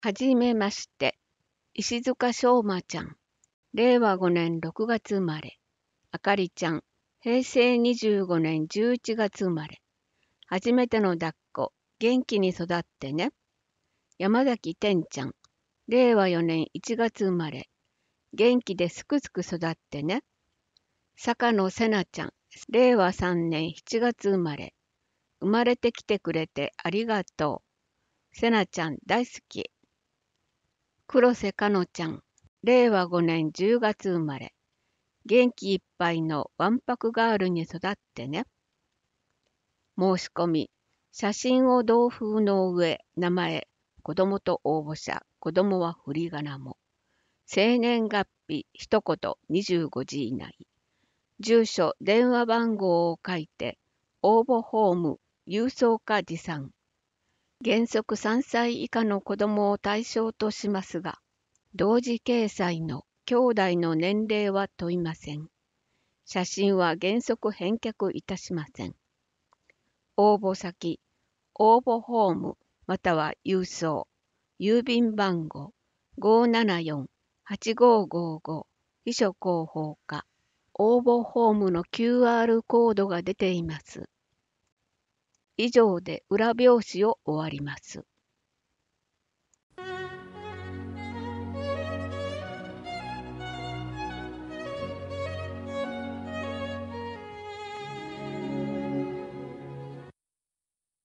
はじめまして、石塚翔馬ちゃん、令和5年6月生まれ、あかりちゃん、平成25年11月生まれ、初めての抱っこ、元気に育ってね。山崎天ちゃん、令和4年1月生まれ、元気ですくすく育ってね。坂野せなちゃん、令和3年7月生まれ、生まれてきてくれてありがとう。せなちゃん大好き。黒瀬かのちゃん、令和5年10月生まれ、元気いっぱいのわんぱくガールに育ってね。申し込み、写真を同封の上、名前、子供と応募者、子供は振り仮名も。生年月日、一言25字以内。住所、電話番号を書いて、応募フォーム、郵送か持参。原則3歳以下の子供を対象としますが、同時掲載の兄弟の年齢は問いません。写真は原則返却いたしません。応募先、応募フォームまたは郵送、郵便番号574-8555、秘書広報課。応募フォームの QR コードが出ています。以上で裏表紙を終わります。